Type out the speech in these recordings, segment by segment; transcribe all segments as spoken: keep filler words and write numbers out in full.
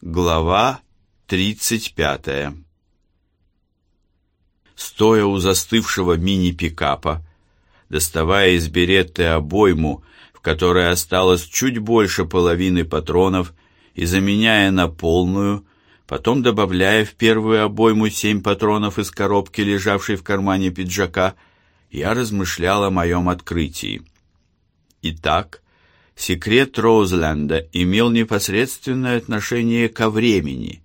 Глава тридцать пятая. Стоя у застывшего мини-пикапа, доставая из беретты обойму, в которой осталось чуть больше половины патронов, и заменяя на полную, потом добавляя в первую обойму семь патронов из коробки, лежавшей в кармане пиджака, я размышлял о моем открытии. Итак, секрет Роузленда имел непосредственное отношение ко времени.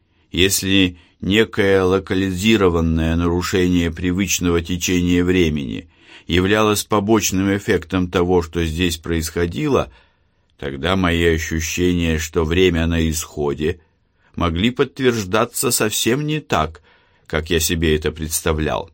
Если некое локализированное нарушение привычного течения времени являлось побочным эффектом того, что здесь происходило, тогда мои ощущения, что время на исходе, могли подтверждаться совсем не так, как я себе это представлял.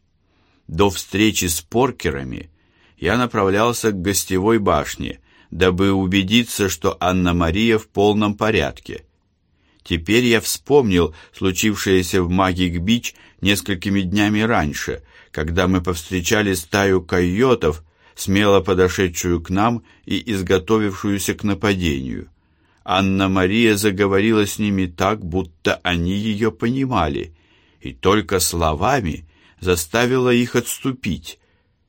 До встречи с Поркерами я направлялся к гостевой башне, дабы убедиться, что Анна-Мария в полном порядке. Теперь я вспомнил случившееся в Магик-Бич несколькими днями раньше, когда мы повстречали стаю койотов, смело подошедшую к нам и изготовившуюся к нападению. Анна-Мария заговорила с ними так, будто они ее понимали, и только словами заставила их отступить.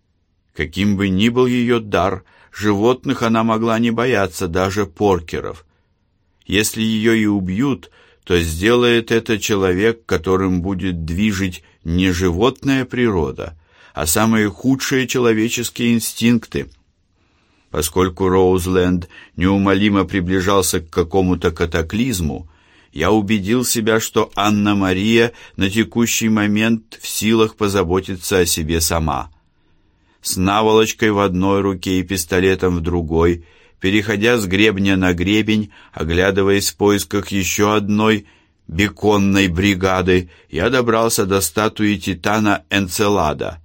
Каким бы ни был ее дар, животных она могла не бояться, даже Поркеров. Если ее и убьют, то сделает это человек, которым будет движить не животная природа, а самые худшие человеческие инстинкты. Поскольку Роузленд неумолимо приближался к какому-то катаклизму, я убедил себя, что Анна-Мария на текущий момент в силах позаботиться о себе сама. С наволочкой в одной руке и пистолетом в другой, переходя с гребня на гребень, оглядываясь в поисках еще одной беконной бригады, я добрался до статуи Титана Энцелада.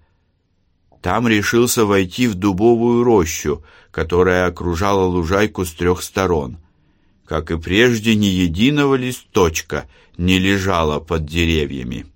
Там решился войти в дубовую рощу, которая окружала лужайку с трех сторон. Как и прежде, ни единого листочка не лежало под деревьями.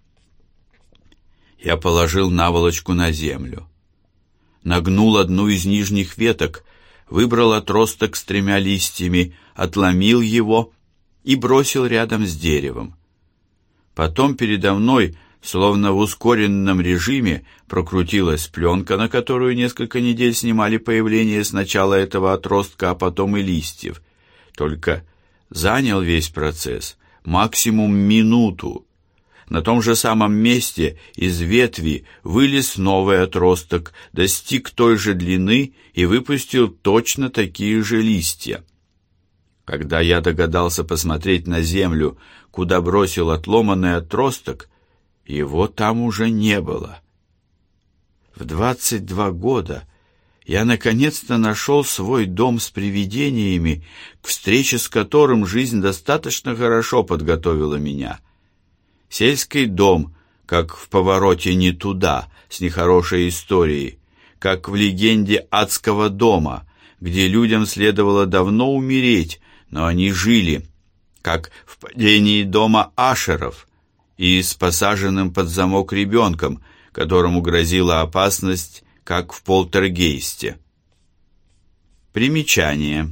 Я положил наволочку на землю. Нагнул одну из нижних веток, выбрал отросток с тремя листьями, отломил его и бросил рядом с деревом. Потом передо мной, словно в ускоренном режиме, прокрутилась пленка, на которую несколько недель снимали появление сначала этого отростка, а потом и листьев. Только занял весь процесс максимум минуту. На том же самом месте из ветви вылез новый отросток, достиг той же длины и выпустил точно такие же листья. Когда я догадался посмотреть на землю, куда бросил отломанный отросток, его там уже не было. В двадцать два года я наконец-то нашел свой дом с привидениями, к встрече с которым жизнь достаточно хорошо подготовила меня. Сельский дом, как в «Повороте не туда», с нехорошей историей, как в легенде адского дома, где людям следовало давно умереть, но они жили, как в падении дома Ашеров и с посаженным под замок ребенком, которому грозила опасность, как в «Полтергейсте». Примечание.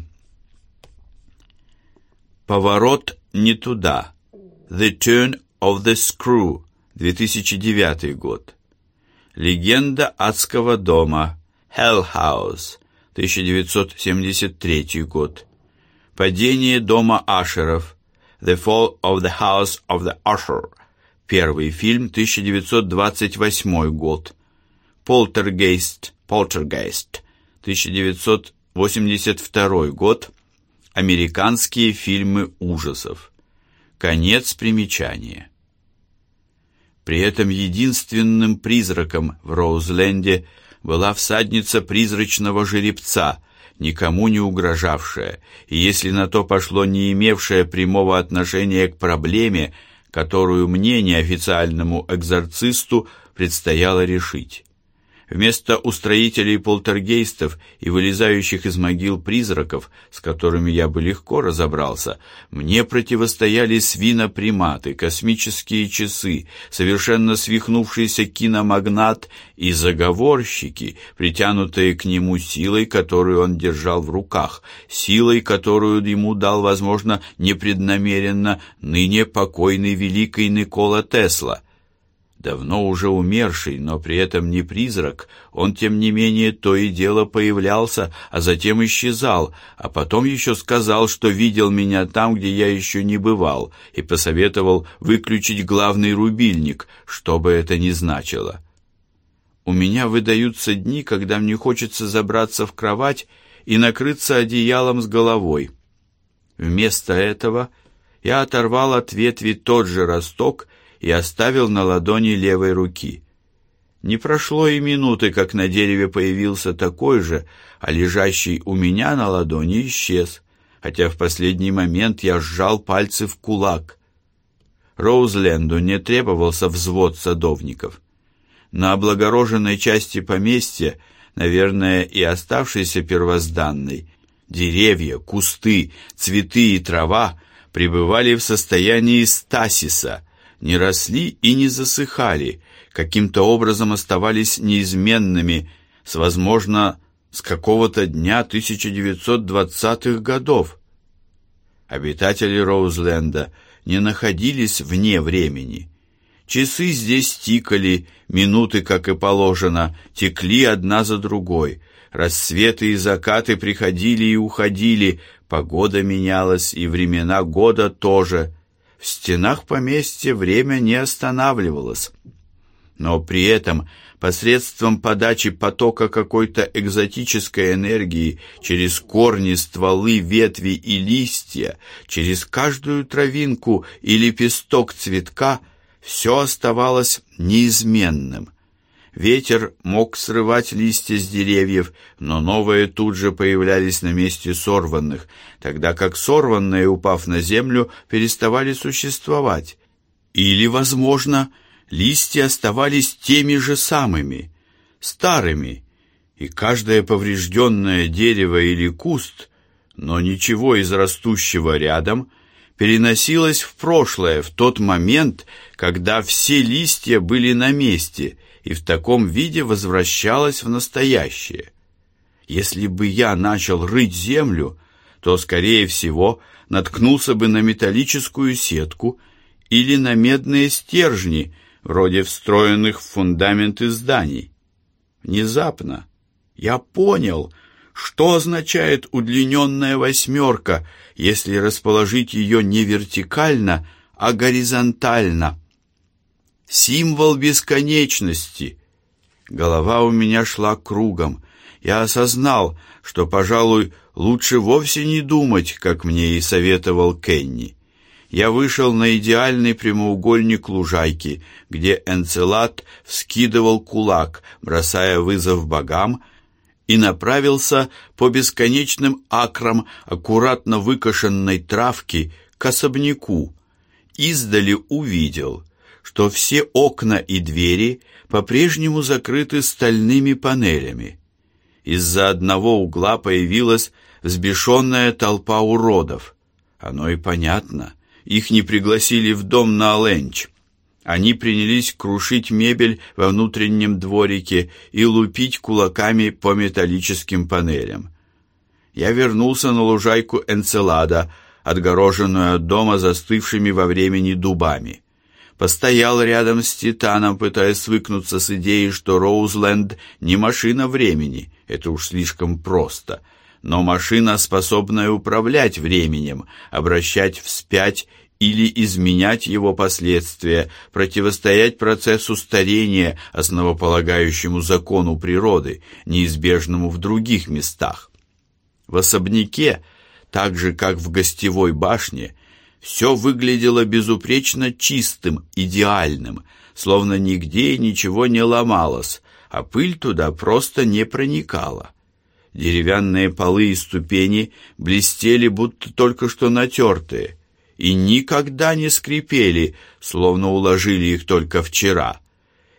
«Поворот не туда», «The Turn of the Screw», две тысячи девятый год. Легенда адского дома, Hell House, тысяча девятьсот семьдесят третий год. Падение дома Ашеров, The Fall of the House of the Usher, первый фильм, тысяча девятьсот двадцать восьмой год. Полтергейст, Полтергейст, тысяча девятьсот восемьдесят второй год. Американские фильмы ужасов. Конец примечания. При этом единственным призраком в Роузленде была всадница призрачного жеребца, никому не угрожавшая, и, если на то пошло, не имевшая прямого отношения к проблеме, которую мне, неофициальному экзорцисту, предстояло решить. Вместо устроителей полтергейстов и вылезающих из могил призраков, с которыми я бы легко разобрался, мне противостояли свиноприматы, космические часы, совершенно свихнувшийся киномагнат и заговорщики, притянутые к нему силой, которую он держал в руках, силой, которую ему дал, возможно, непреднамеренно ныне покойный великий Никола Тесла. Давно уже умерший, но при этом не призрак, он, тем не менее, то и дело появлялся, а затем исчезал, а потом еще сказал, что видел меня там, где я еще не бывал, и посоветовал выключить главный рубильник, что бы это ни значило. У меня выдаются дни, когда мне хочется забраться в кровать и накрыться одеялом с головой. Вместо этого я оторвал от ветви тот же росток и оставил на ладони левой руки. Не прошло и минуты, как на дереве появился такой же, а лежащий у меня на ладони исчез, хотя в последний момент я сжал пальцы в кулак. Роузленду не требовался взвод садовников. На облагороженной части поместья, наверное, и оставшейся первозданной, деревья, кусты, цветы и трава пребывали в состоянии стасиса, не росли и не засыхали, каким-то образом оставались неизменными, с, возможно, с какого-то дня тысяча девятьсот двадцатых годов. Обитатели Роузленда не находились вне времени. Часы здесь тикали, минуты, как и положено, текли одна за другой. Рассветы и закаты приходили и уходили, погода менялась, и времена года тоже. В стенах поместья время не останавливалось. Но при этом посредством подачи потока какой-то экзотической энергии через корни, стволы, ветви и листья, через каждую травинку и лепесток цветка все оставалось неизменным. Ветер мог срывать листья с деревьев, но новые тут же появлялись на месте сорванных, тогда как сорванные, упав на землю, переставали существовать. Или, возможно, листья оставались теми же самыми, старыми, и каждое поврежденное дерево или куст, но ничего из растущего рядом, переносилось в прошлое, в тот момент, когда все листья были на месте, и в таком виде возвращалось в настоящее. Если бы я начал рыть землю, то, скорее всего, наткнулся бы на металлическую сетку или на медные стержни, вроде встроенных в фундаменты зданий. Внезапно я понял, что означает удлиненная восьмерка, если расположить ее не вертикально, а горизонтально. Символ бесконечности. Голова у меня шла кругом. Я осознал, что, пожалуй, лучше вовсе не думать, как мне и советовал Кенни. Я вышел на идеальный прямоугольник лужайки, где Энцелад вскидывал кулак, бросая вызов богам, и направился по бесконечным акрам аккуратно выкошенной травки к особняку. Издали увидел, что все окна и двери по-прежнему закрыты стальными панелями. Из-за одного угла появилась взбешенная толпа уродов. Оно и понятно. Их не пригласили в дом на Оленч. Они принялись крушить мебель во внутреннем дворике и лупить кулаками по металлическим панелям. Я вернулся на лужайку Энцелада, отгороженную от дома застывшими во времени дубами. Постоял рядом с Титаном, пытаясь свыкнуться с идеей, что Роузленд не машина времени, это уж слишком просто, но машина, способная управлять временем, обращать вспять или изменять его последствия, противостоять процессу старения, основополагающему закону природы, неизбежному в других местах. В особняке, так же как в гостевой башне, все выглядело безупречно чистым, идеальным, словно нигде и ничего не ломалось, а пыль туда просто не проникала. Деревянные полы и ступени блестели, будто только что натертые, и никогда не скрипели, словно уложили их только вчера.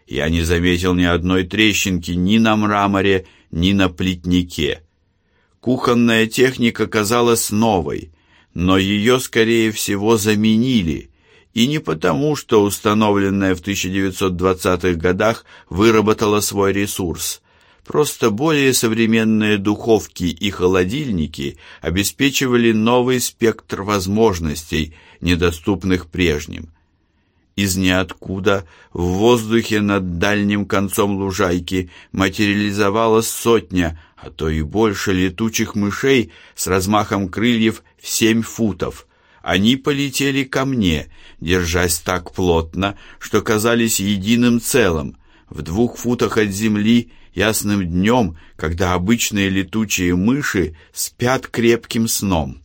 Я не заметил ни одной трещинки ни на мраморе, ни на плитнике. Кухонная техника казалась новой, но ее, скорее всего, заменили, и не потому, что установленная в тысяча девятьсот двадцатых годах выработала свой ресурс. Просто более современные духовки и холодильники обеспечивали новый спектр возможностей, недоступных прежним. Из ниоткуда в воздухе над дальним концом лужайки материализовалась сотня, а то и больше летучих мышей с размахом крыльев в семь футов. Они полетели ко мне, держась так плотно, что казались единым целым, в двух футах от земли, ясным днем, когда обычные летучие мыши спят крепким сном.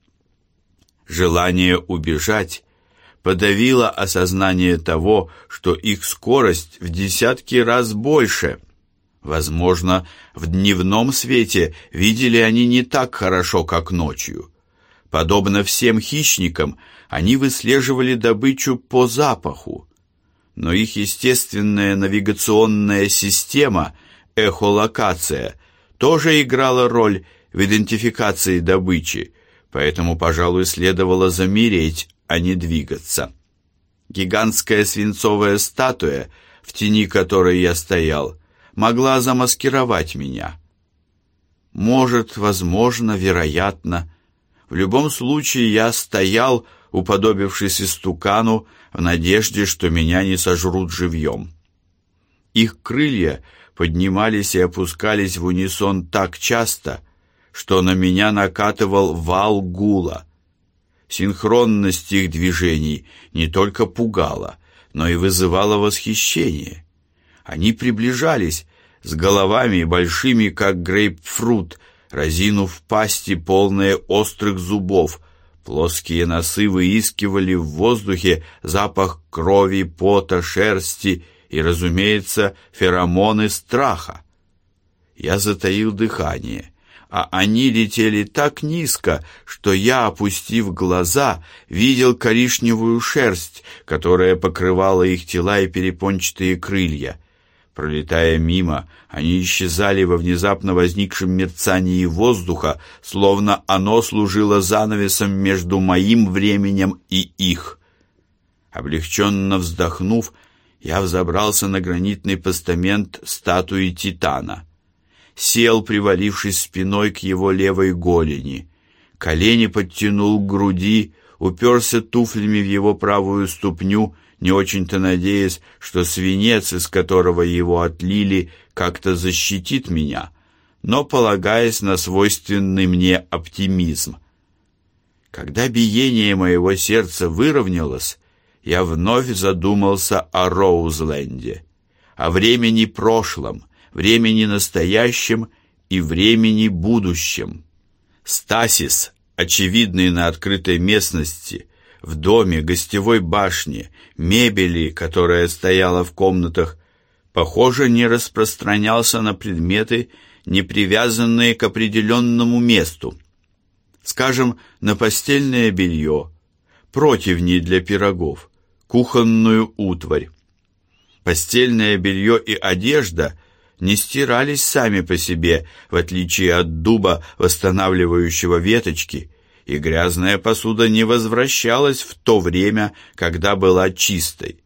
Желание убежать подавило осознание того, что их скорость в десятки раз больше. Возможно, в дневном свете видели они не так хорошо, как ночью. Подобно всем хищникам, они выслеживали добычу по запаху. Но их естественная навигационная система, эхолокация, тоже играла роль в идентификации добычи, поэтому, пожалуй, следовало замереть, а не двигаться. Гигантская свинцовая статуя, в тени которой я стоял, могла замаскировать меня. Может, возможно, вероятно. В любом случае я стоял, уподобившись истукану, в надежде, что меня не сожрут живьем. Их крылья поднимались и опускались в унисон так часто, что на меня накатывал вал гула. Синхронность их движений не только пугала, но и вызывала восхищение. Они приближались, с головами большими, как грейпфрут, разинув пасти, полные острых зубов. Плоские носы выискивали в воздухе запах крови, пота, шерсти и, разумеется, феромоны страха. Я затаил дыхание, а они летели так низко, что я, опустив глаза, видел коричневую шерсть, которая покрывала их тела и перепончатые крылья. Пролетая мимо, они исчезали во внезапно возникшем мерцании воздуха, словно оно служило занавесом между моим временем и их. Облегченно вздохнув, я взобрался на гранитный постамент статуи Титана. Сел, привалившись спиной к его левой голени. Колени подтянул к груди, уперся туфлями в его правую ступню, не очень-то надеясь, что свинец, из которого его отлили, как-то защитит меня, но полагаясь на свойственный мне оптимизм. Когда биение моего сердца выровнялось, я вновь задумался о Роузленде, о времени прошлом, времени настоящем и времени будущем. Стасис, очевидный на открытой местности, в доме, гостевой башне, мебели, которая стояла в комнатах, похоже, не распространялся на предметы, не привязанные к определенному месту. Скажем, на постельное белье, противни для пирогов, кухонную утварь. Постельное белье и одежда не стирались сами по себе, в отличие от дуба, восстанавливающего веточки, и грязная посуда не возвращалась в то время, когда была чистой.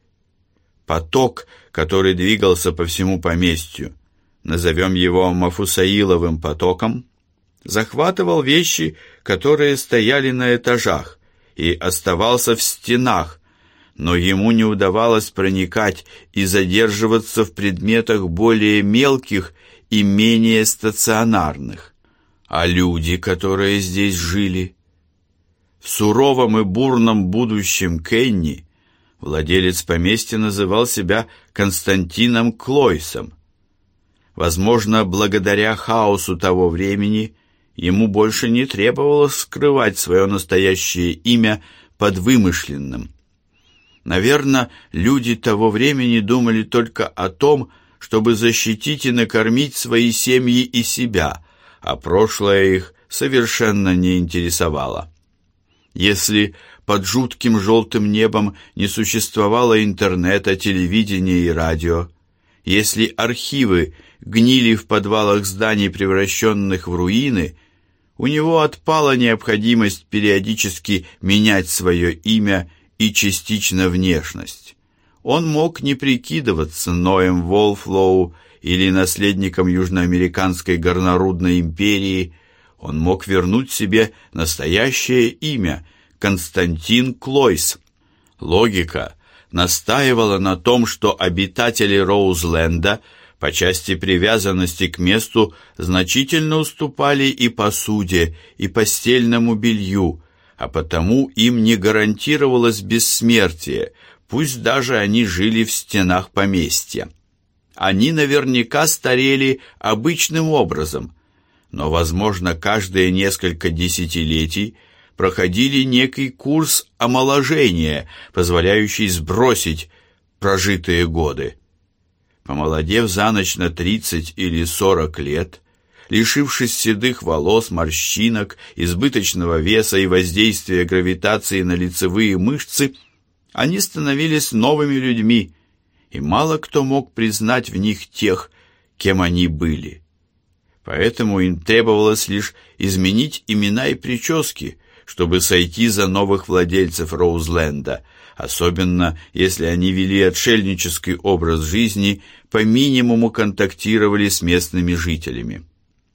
Поток, который двигался по всему поместью, назовем его Мафусаиловым потоком, захватывал вещи, которые стояли на этажах, и оставался в стенах, но ему не удавалось проникать и задерживаться в предметах более мелких и менее стационарных. А люди, которые здесь жили? В суровом и бурном будущем Кенни владелец поместья называл себя Константином Клойсом. Возможно, благодаря хаосу того времени ему больше не требовалось скрывать свое настоящее имя под вымышленным. Наверное, люди того времени думали только о том, чтобы защитить и накормить свои семьи и себя, а прошлое их совершенно не интересовало. Если под жутким желтым небом не существовало интернета, телевидения и радио, Если архивы гнили в подвалах зданий, превращенных в руины, у него отпала необходимость периодически менять свое имя и частично внешность. Он мог не прикидываться Ноем Волфлоу или наследником Южноамериканской горнорудной империи. Он мог вернуть себе настоящее имя – Константин Клойс. Логика настаивала на том, что обитатели Роузленда по части привязанности к месту значительно уступали и посуде, и постельному белью, а потому им не гарантировалось бессмертие, пусть даже они жили в стенах поместья. Они наверняка старели обычным образом, но, возможно, каждые несколько десятилетий проходили некий курс омоложения, позволяющий сбросить прожитые годы. Помолодев за ночь на тридцать или сорок лет, лишившись седых волос, морщинок, избыточного веса и воздействия гравитации на лицевые мышцы, они становились новыми людьми, и мало кто мог признать в них тех, кем они были. Поэтому им требовалось лишь изменить имена и прически, чтобы сойти за новых владельцев Роузленда, особенно если они вели отшельнический образ жизни, по минимуму контактировали с местными жителями.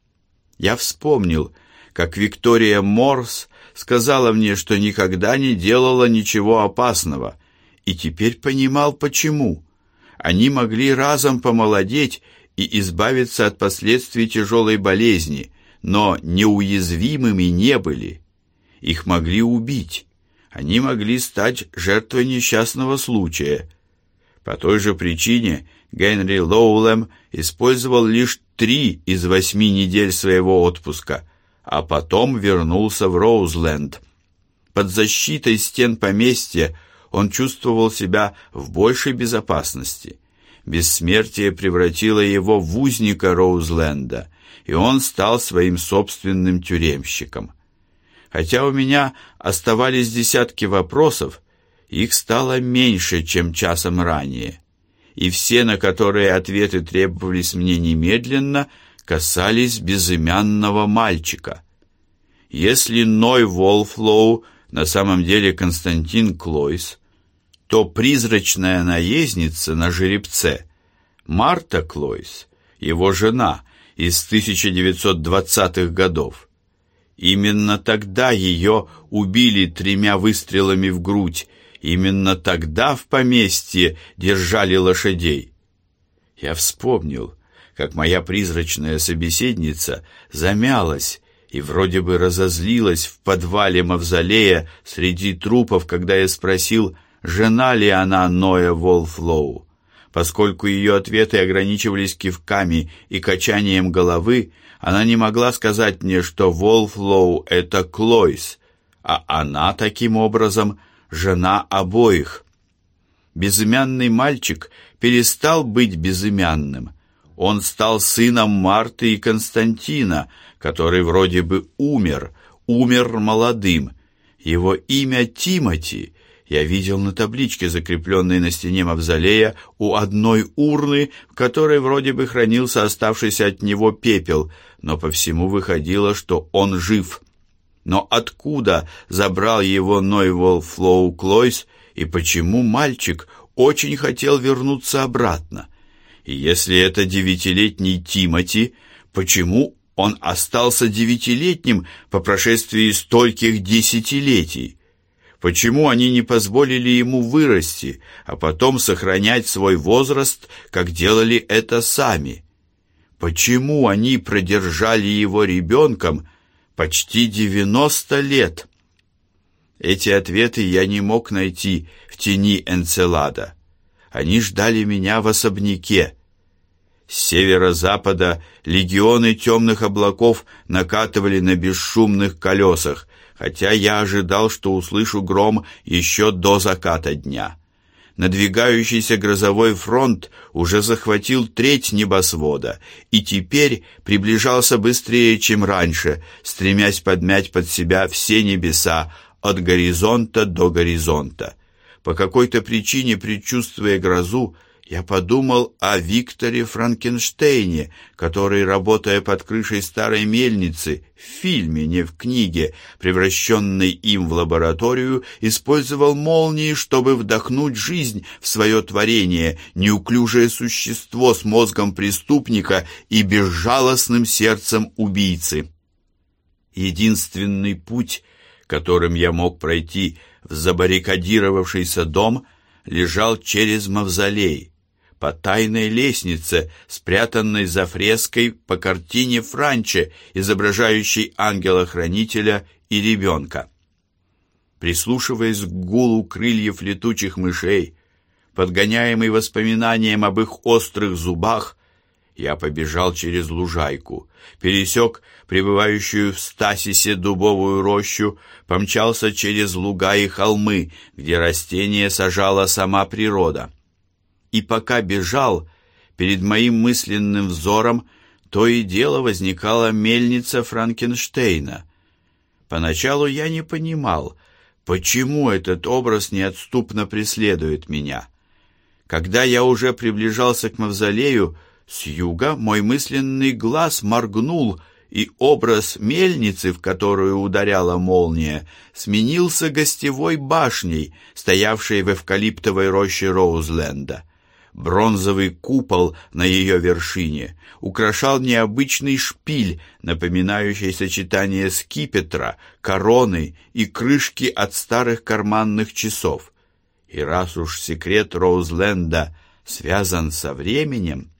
Я вспомнил, как Виктория Морс сказала мне, что никогда не делала ничего опасного, и теперь понимал, почему. Они могли разом помолодеть и избавиться от последствий тяжелой болезни, но неуязвимыми не были. Их могли убить. Они могли стать жертвой несчастного случая. По той же причине Генри Лоулем использовал лишь три из восьми недель своего отпуска, а потом вернулся в Роузленд. Под защитой стен поместья он чувствовал себя в большей безопасности. Бессмертие превратило его в узника Роузленда, и он стал своим собственным тюремщиком. Хотя у меня оставались десятки вопросов, их стало меньше, чем часом ранее, и все, на которые ответы требовались мне немедленно, касались безымянного мальчика. Если Ной Волфлоу на самом деле Константин Клойс, то призрачная наездница на жеребце Марта Клойс, его жена из тысяча девятьсот двадцатых годов. Именно тогда ее убили тремя выстрелами в грудь, именно тогда в поместье держали лошадей. Я вспомнил, как моя призрачная собеседница замялась и вроде бы разозлилась в подвале мавзолея среди трупов, когда я спросил, жена ли она Ноя Волфлоу. Поскольку ее ответы ограничивались кивками и качанием головы, она не могла сказать мне, что Волфлоу — это Клойс, а она, таким образом, жена обоих. Безымянный мальчик перестал быть безымянным. Он стал сыном Марты и Константина, который вроде бы умер, умер молодым. Его имя Тимоти я видел на табличке, закрепленной на стене мавзолея у одной урны, в которой вроде бы хранился оставшийся от него пепел, но по всему выходило, что он жив. Но откуда забрал его Ной Волфлоу Клойс, и почему мальчик очень хотел вернуться обратно? И если это девятилетний Тимоти, почему он остался девятилетним по прошествии стольких десятилетий? Почему они не позволили ему вырасти, а потом сохранять свой возраст, как делали это сами? Почему они продержали его ребенком почти девяносто лет? Эти ответы я не мог найти в тени Энцелада. Они ждали меня в особняке. С северо-запада легионы темных облаков накатывали на бесшумных колесах, хотя я ожидал, что услышу гром еще до заката дня. Надвигающийся грозовой фронт уже захватил треть небосвода и теперь приближался быстрее, чем раньше, стремясь подмять под себя все небеса от горизонта до горизонта. По какой-то причине, предчувствуя грозу, Я подумал о Викторе Франкенштейне, который, работая под крышей старой мельницы, в фильме, не в книге, превращенной им в лабораторию, использовал молнии, чтобы вдохнуть жизнь в свое творение, неуклюжее существо с мозгом преступника и безжалостным сердцем убийцы. Единственный путь, которым я мог пройти в забаррикадировавшийся дом, лежал через мавзолей, по тайной лестнице, спрятанной за фреской по картине Франче, изображающей ангела-хранителя и ребенка. Прислушиваясь к гулу крыльев летучих мышей, подгоняемый воспоминанием об их острых зубах, я побежал через лужайку, пересек пребывающую в стасисе дубовую рощу, помчался через луга и холмы, где растения сажала сама природа. И пока бежал, перед моим мысленным взором то и дело возникала мельница Франкенштейна. Поначалу я не понимал, почему этот образ неотступно преследует меня. Когда я уже приближался к мавзолею, с юга мой мысленный глаз моргнул, и образ мельницы, в которую ударяла молния, сменился гостевой башней, стоявшей в эвкалиптовой роще Роузленда. Бронзовый купол на ее вершине украшал необычный шпиль, напоминающий сочетание скипетра, короны и крышки от старых карманных часов. И раз уж секрет Роузленда связан со временем...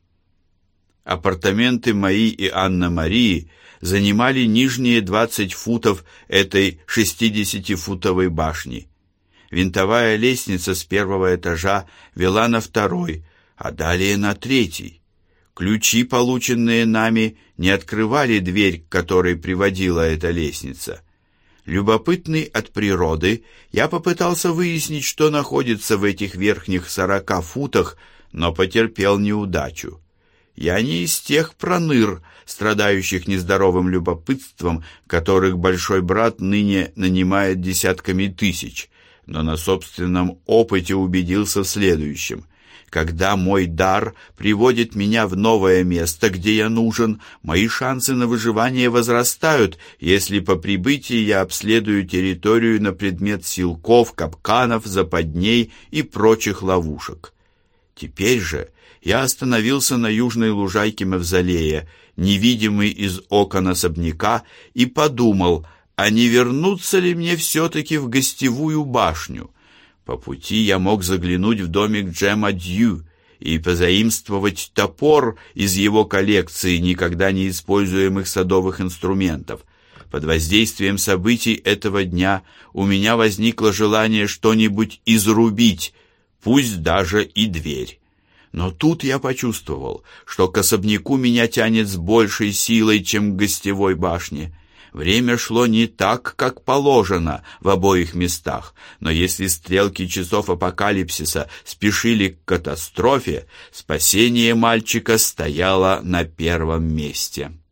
Апартаменты мои и Анны-Марии занимали нижние двадцать футов этой шестидесятифутовой башни. Винтовая лестница с первого этажа вела на второй, а далее на третий. Ключи, полученные нами, не открывали дверь, к которой приводила эта лестница. Любопытный от природы, я попытался выяснить, что находится в этих верхних сорока футах, но потерпел неудачу. Я не из тех проныр, страдающих нездоровым любопытством, которых большой брат ныне нанимает десятками тысяч, но на собственном опыте убедился в следующем. Когда мой дар приводит меня в новое место, где я нужен, мои шансы на выживание возрастают, если по прибытии я обследую территорию на предмет силков, капканов, западней и прочих ловушек. Теперь же я остановился на южной лужайке мавзолея, невидимый из окон особняка, и подумал, а не вернуться ли мне все-таки в гостевую башню. По пути я мог заглянуть в домик Джема Дью и позаимствовать топор из его коллекции никогда не используемых садовых инструментов. Под воздействием событий этого дня у меня возникло желание что-нибудь изрубить, пусть даже и дверь. Но тут я почувствовал, что к особняку меня тянет с большей силой, чем к гостевой башне. Время шло не так, как положено в обоих местах, но если стрелки часов апокалипсиса спешили к катастрофе, спасение мальчика стояло на первом месте.